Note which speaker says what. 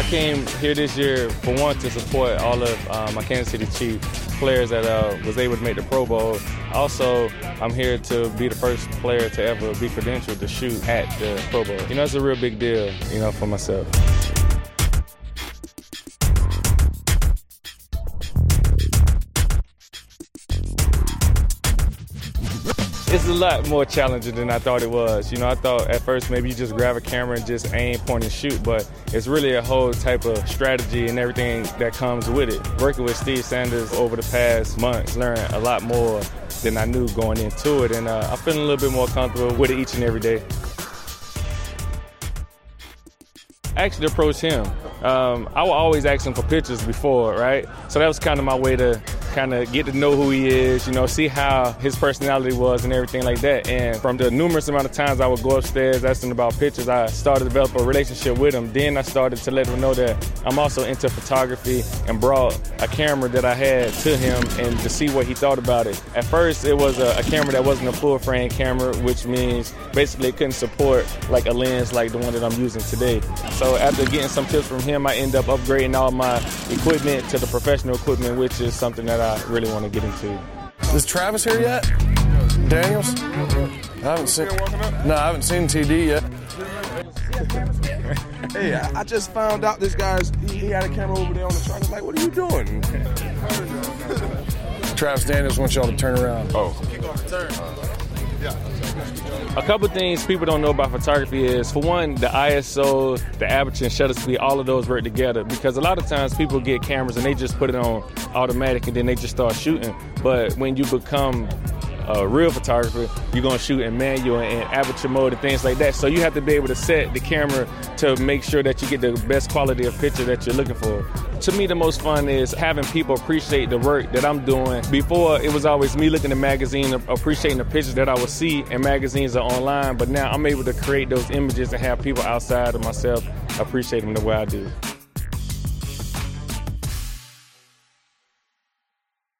Speaker 1: came here this year, for one, to support all of my Kansas City Chiefs players that was able to make the Pro Bowl. Also, I'm here to be the first player to ever be credentialed to shoot at the Pro Bowl. You know, it's a real big deal, you know, for myself. It's a lot more challenging than I thought it was. You know, I thought at first maybe you just grab a camera and just aim, point, and shoot, but it's really a whole type of strategy and everything that comes with it. Working with Steve Sanders over the past months, learned a lot more than I knew going into it, and I'm feeling a little bit more comfortable with it each and every day. I actually approached him. I would always ask him for pictures before, right? So that was kind of my way to kind of get to know who he is, you know, see how his personality was and everything like that. And from the numerous amount of times I would go upstairs asking about pictures, I started to develop a relationship with him. Then I started to let him know that I'm also into photography and brought a camera that I had to him and to see what he thought about it. At first, it was a camera that wasn't a full frame camera, which means basically it couldn't support like a lens like the one that I'm using today. So after getting some tips from him, I ended up upgrading all my equipment to the professional equipment, which is something that I really want to get into.
Speaker 2: Is Travis here yet? Daniels? I haven't seen TD yet.
Speaker 3: Hey, I just found out this guy's, he had a camera over there on the truck. I'm like, what are you doing?
Speaker 2: Travis Daniels wants y'all to turn around.
Speaker 3: Oh.
Speaker 1: A couple things people don't know about photography is, for one, the ISO, the aperture and shutter speed, all of those work together, because a lot of times people get cameras and they just put it on automatic and then they just start shooting. But when you become a real photographer, you're going to shoot in manual and aperture mode and things like that. So you have to be able to set the camera to make sure that you get the best quality of picture that you're looking for. To me, the most fun is having people appreciate the work that I'm doing. Before, it was always me looking at the magazine, appreciating the pictures that I would see in magazines or online, but now I'm able to create those images and have people outside of myself appreciate them the way I do.